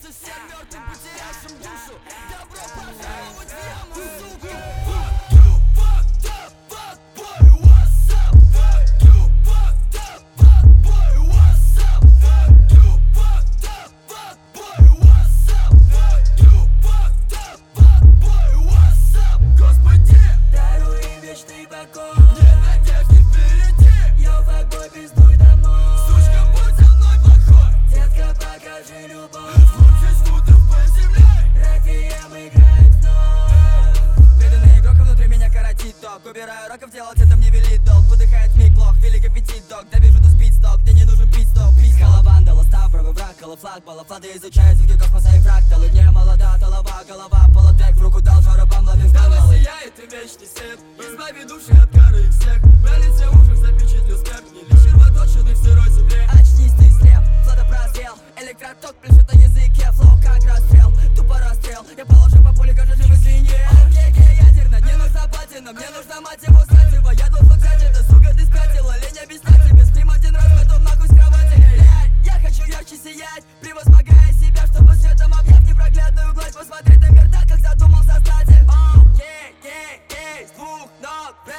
всем мертвым, потерявшим душу. Добро пожаловать в яму, сука! Убираю раков, делать это мне велит долг. Выдыхает миг лох, велик аппетит, дог. Довижу до спидсток, где не нужен пит-стоп. Пискала вандала, став, правый враг, флаг, балафлады изучают звуки космоса и фракталы. Не молода, толова, голова, полотек. В руку дал жаробам, ловим Давай сияет и вечный свет, избави души от кары их всех. На лице ушах запечатлю смерть, не лишь червоточенных в сырой земле. Очнись ты слеп, флота просрел. Электроток пляшет на языке, флоу как расстрел. Тупо расстрел, я положу по пуле, каждый живой свинье. Ядерно, не нужна платина, мне нужна мать его сатива. Я должен взять это, сука, ты спятила. Лень объяснять тебе, стрим один раз, потом нахуй с кровати. Блядь, я хочу ярче сиять, превозмогая себя, чтобы светом объять непроглядную гладь. Посмотреть на мир так, как задумал создатель. С двух ног